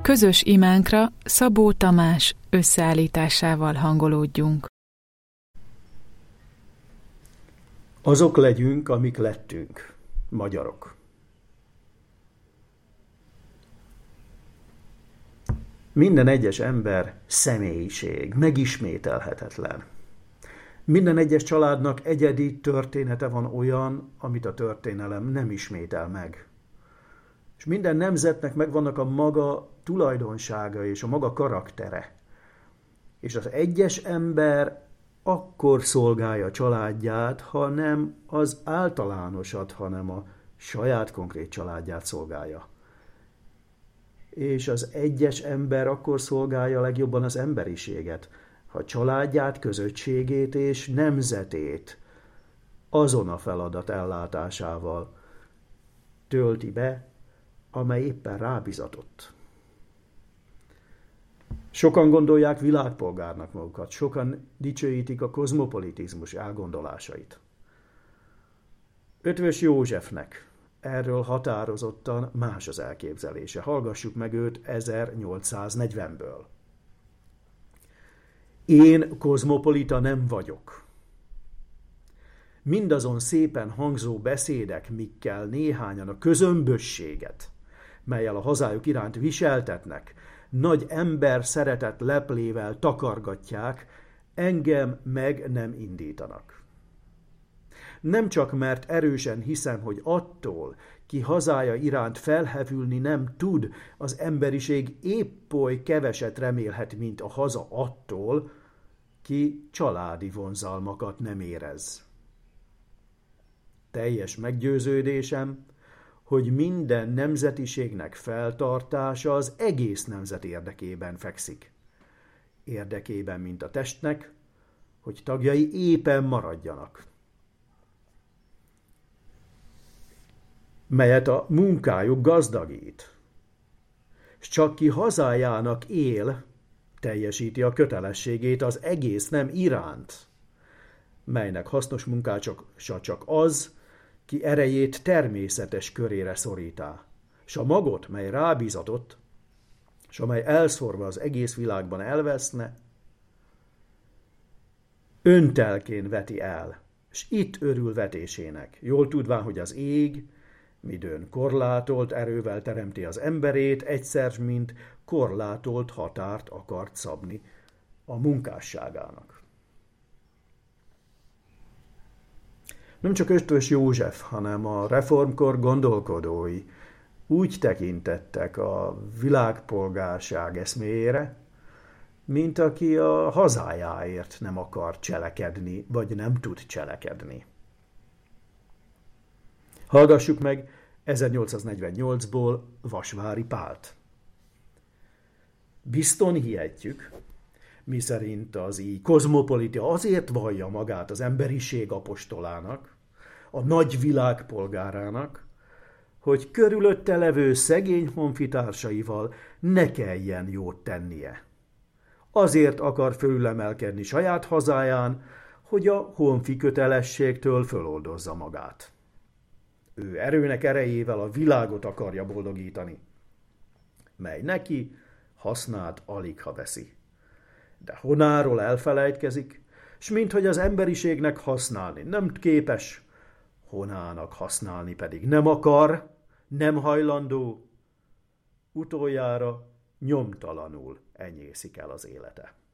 Közös imánkra Szabó Tamás összeállításával hangolódjunk. Azok legyünk, amik lettünk, magyarok. Minden egyes ember személyiség, megismételhetetlen. Minden egyes családnak egyedi története van olyan, amit a történelem nem ismétel meg. És minden nemzetnek megvannak a maga tulajdonsága és a maga karaktere. És az egyes ember akkor szolgálja a családját, ha nem az általánosat, hanem a saját konkrét családját szolgálja. És az egyes ember akkor szolgálja legjobban az emberiséget, ha családját, közösségét és nemzetét azon a feladat ellátásával tölti be, amely éppen rábizatott. Sokan gondolják világpolgárnak magukat, sokan dicsőítik a kozmopolitizmus elgondolásait. Eötvös Józsefnek erről határozottan más az elképzelése. Hallgassuk meg őt 1840-ből. Én kozmopolita nem vagyok. Mindazon szépen hangzó beszédek, mikkel néhányan a közömbösséget, mellyel a hazájuk iránt viseltetnek, nagy ember szeretet leplével takargatják, engem meg nem indítanak. Nem csak mert erősen hiszem, hogy attól, ki hazája iránt felhevülni nem tud, az emberiség épp oly keveset remélhet, mint a haza attól, ki családi vonzalmakat nem érez. Teljes meggyőződésem, hogy minden nemzetiségnek feltartása az egész nemzet érdekében fekszik. Érdekében, mint a testnek, hogy tagjai épen maradjanak. Melyet a munkájuk gazdagít. S csak ki hazájának él, teljesíti a kötelességét az egész nem iránt, melynek hasznos munkácsa csak az, ki erejét természetes körére szorítá, s a magot, mely rábízatott, s amely elszórva az egész világban elveszne, öntelkén veti el, s itt örül vetésének, jól tudván, hogy az ég, midőn korlátolt erővel teremti az emberét, egyszer, mint korlátolt határt akart szabni a munkásságának. Nem csak Eötvös József, hanem a reformkor gondolkodói úgy tekintettek a világpolgárság eszméjére, mint aki a hazájáért nem akar cselekedni, vagy nem tud cselekedni. Hallgassuk meg 1848-ból Vasvári Pált. Bizton hihetjük, miszerint az így kozmopolita azért vallja magát az emberiség apostolának, a nagy világpolgárának, hogy körülötte levő szegény honfitársaival ne kelljen jót tennie. Azért akar fölülemelkedni saját hazáján, hogy a honfi kötelességtől föloldozza magát. Ő erőnek erejével a világot akarja boldogítani, mely neki hasznát aligha veszi. De honáról elfelejtkezik, s minthogy az emberiségnek használni nem képes, honának használni pedig nem akar, nem hajlandó, utoljára nyomtalanul enyészik el az élete.